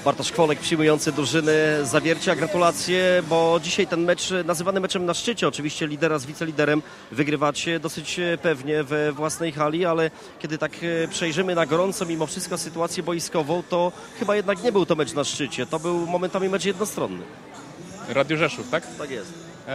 Bartosz Kwolek, przyjmujący drużyny Zawiercia. Gratulacje, bo dzisiaj ten mecz nazywany meczem na szczycie, oczywiście lidera z wiceliderem, wygrywacie dosyć pewnie we własnej hali, ale kiedy tak przejrzymy na gorąco mimo wszystko sytuację boiskową, to chyba jednak nie był to mecz na szczycie, to był momentami mecz jednostronny. Radio Rzeszów, tak? Tak jest.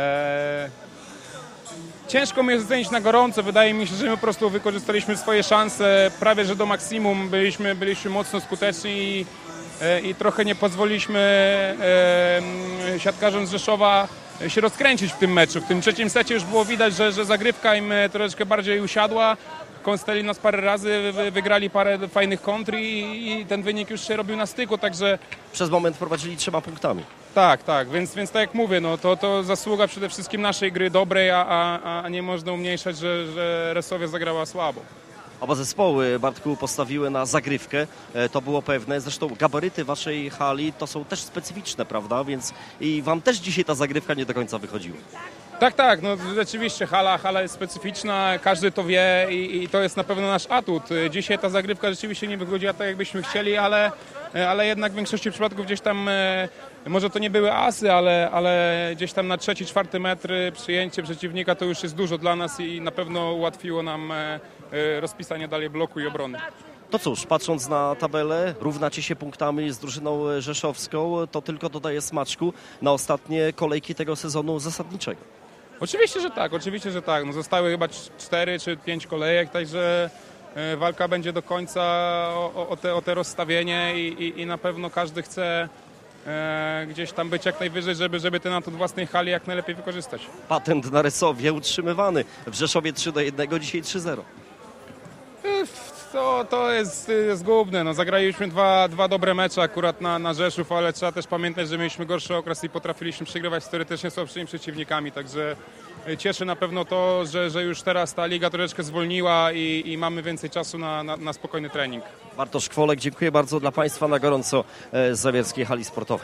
Ciężko mi jest ocenić na gorąco. Wydaje mi się, że my po prostu wykorzystaliśmy swoje szanse prawie że do maksimum. Byliśmy mocno skuteczni i trochę nie pozwoliliśmy siatkarzom z Rzeszowa się rozkręcić w tym meczu. W tym trzecim secie już było widać, że zagrywka im troszeczkę bardziej usiadła. Konsteli nas parę razy, wygrali parę fajnych kontr i ten wynik już się robił na styku, także... Przez moment prowadzili 3 punktami. Tak, więc tak jak mówię, no to zasługa przede wszystkim naszej gry dobrej, a nie można umniejszać, że Resowia zagrała słabo. Oba zespoły, Bartku, postawiły na zagrywkę, to było pewne. Zresztą gabaryty waszej hali to są też specyficzne, prawda? Więc i wam też dzisiaj ta zagrywka nie do końca wychodziła. Tak, no rzeczywiście hala jest specyficzna, każdy to wie i to jest na pewno nasz atut. Dzisiaj ta zagrywka rzeczywiście nie wychodziła tak, jakbyśmy chcieli, ale jednak w większości przypadków gdzieś tam, może to nie były asy, ale gdzieś tam na 3-4 metry przyjęcie przeciwnika to już jest dużo dla nas i na pewno ułatwiło nam rozpisanie dalej bloku i obrony. To cóż, patrząc na tabelę, równacie się punktami z drużyną rzeszowską, to tylko dodaje smaczku na ostatnie kolejki tego sezonu zasadniczego. Oczywiście, że tak. No, zostały chyba 4 czy 5 kolejek, także walka będzie do końca o te rozstawienie i na pewno każdy chce gdzieś tam być jak najwyżej, żeby ten atut własnej hali jak najlepiej wykorzystać. Patent na Resowie utrzymywany. W Rzeszowie 3-1, dzisiaj 3-0. To jest zgubne. No, zagraliśmy dwa dobre mecze akurat na Rzeszów, ale trzeba też pamiętać, że mieliśmy gorszy okres i potrafiliśmy przegrywać z teoretycznie słabszymi przeciwnikami, także cieszy na pewno to, że już teraz ta liga troszeczkę zwolniła i mamy więcej czasu na spokojny trening. Bartosz Kwolek, dziękuję bardzo dla Państwa na gorąco z Zawierskiej Hali Sportowej.